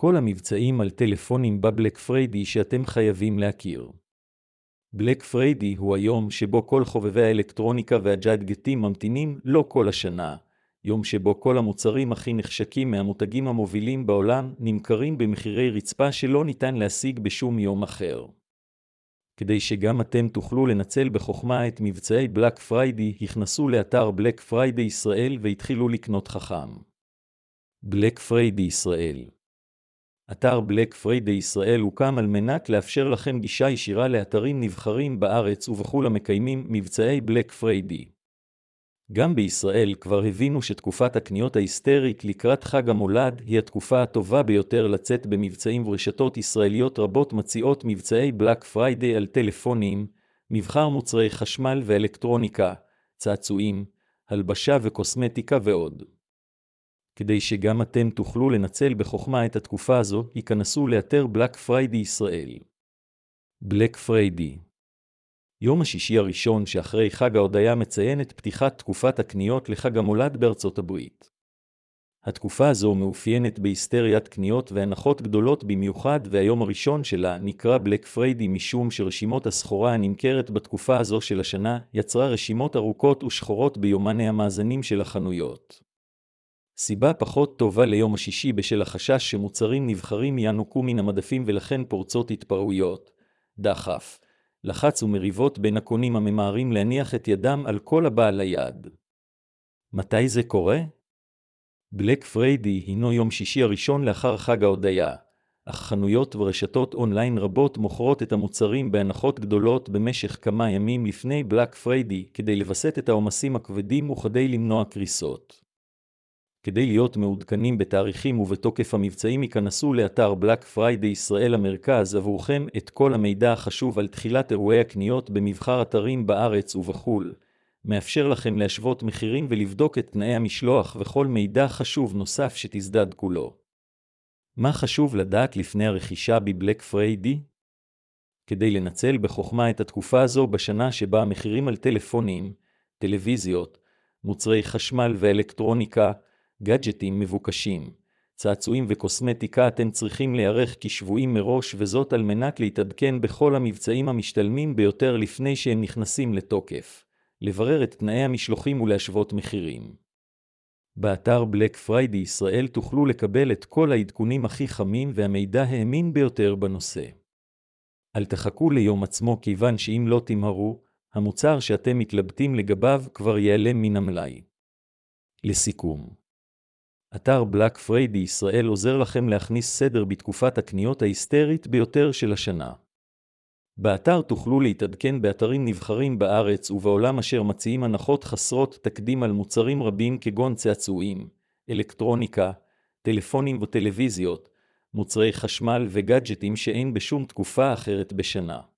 כל המבצעים על טלפונים בבלק פריידי שאתם חייבים להכיר. בלק פריידי הוא היום שבו כל חובבי האלקטרוניקה והג'אדגטים ממתינים לא כל השנה, יום שבו כל המוצרים הכי נחשקים מהמותגים המובילים בעולם נמכרים במחירי רצפה שלא ניתן להשיג בשום יום אחר. כדי שגם אתם תוכלו לנצל בחוכמה את מבצעי בלק פריידי, הכנסו לאתר בלק פריידי ישראל והתחילו לקנות חכם. בלק פריידי ישראל. אתר בלק פריידי ישראל הוקם על מנת לאפשר לכם גישה ישירה לאתרים נבחרים בארץ ובחול המקיימים מבצעי בלק פריידי. גם בישראל כבר הבינו שתקופת הקניות ההיסטרית לקראת חג המולד היא התקופה הטובה ביותר לצאת במבצעים, ורשתות ישראליות רבות מציעות מבצעי בלק פריידי על טלפונים, מבחר מוצרי חשמל ואלקטרוניקה, צעצועים, הלבשה וקוסמטיקה ועוד. כדי שגם אתם תוכלו לנצל בחוכמה את התקופה הזו, היכנסו לאתר בלק פריידי ישראל. בלק פריידי. יום השישי הראשון שאחרי חג ההודיה מציין את פתיחת תקופת הקניות לחג המולד בארצות הברית. התקופה הזו מאופיינת בהיסטריית קניות והנחות גדולות במיוחד, והיום הראשון שלה נקרא בלק פריידי משום שרשימות הסחורה הנמכרת בתקופה הזו של השנה יצרה רשימות ארוכות ושחורות ביומני המאזנים של החנויות. סיבה פחות טובה ליום השישי בשל החשש שמוצרים נבחרים ינוקו מן המדפים ולכן פורצות התפרעויות, דחף, לחץ ומריבות בין הקונים הממהרים להניח את ידם על כל הבעל היד. מתי זה קורה? בלק פריידי הינו יום שישי הראשון לאחר חג ההודיה, אך חנויות ורשתות אונליין רבות מוכרות את המוצרים בהנחות גדולות במשך כמה ימים לפני בלק פריידי כדי לבסט את העומסים הכבדים וכדי למנוע קריסות. כדי להיות מעודכנים בתאריכים ובתוקף המבצעים, היכנסו לאתר בלק פריידי ישראל המרכז עבורכם את כל המידע החשוב על תחילת אירועי הקניות במבחר אתרים בארץ ובחול, מאפשר לכם להשוות מחירים ולבדוק את תנאי המשלוח וכל מידע חשוב נוסף שתזדד כולו. מה חשוב לדעת לפני הרכישה בבלק פריידי? כדי לנצל בחוכמה את התקופה הזו בשנה שבה המחירים על טלפונים, טלוויזיות, מוצרי חשמל ואלקטרוניקה, גאדג'טים מבוקשים, צעצועים וקוסמטיקה, אתם צריכים להיערך כשבועים מראש, וזאת על מנת להתעדכן בכל המבצעים המשתלמים ביותר לפני שהם נכנסים לתוקף, לברר את תנאי המשלוחים ולהשוות מחירים. באתר בלק פריידי ישראל תוכלו לקבל את כל העדכונים הכי חמים והמידע האמין ביותר בנושא. אל תחכו ליום עצמו, כיוון שאם לא תמהרו, המוצר שאתם מתלבטים לגביו כבר ייעלם מן המלאי. לסיכום, אתר בלק פריידי ישראל עוזר לכם להכניס סדר בתקופת הקניות ההיסטרית ביותר של השנה. באתר תוכלו להתעדכן באתרים נבחרים בארץ ובעולם אשר מציעים הנחות חסרות תקדים על מוצרים רבים כגון צעצועים, אלקטרוניקה, טלפונים וטלוויזיות, מוצרי חשמל וגאדג'טים שאין בשום תקופה אחרת בשנה.